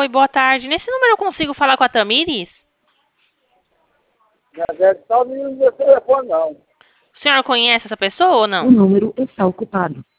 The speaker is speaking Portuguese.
Oi, boa tarde. Nesse número eu consigo falar com a Tamires? Não deve estar no meu telefone, não. O senhor conhece essa pessoa ou O não? número está ocupado.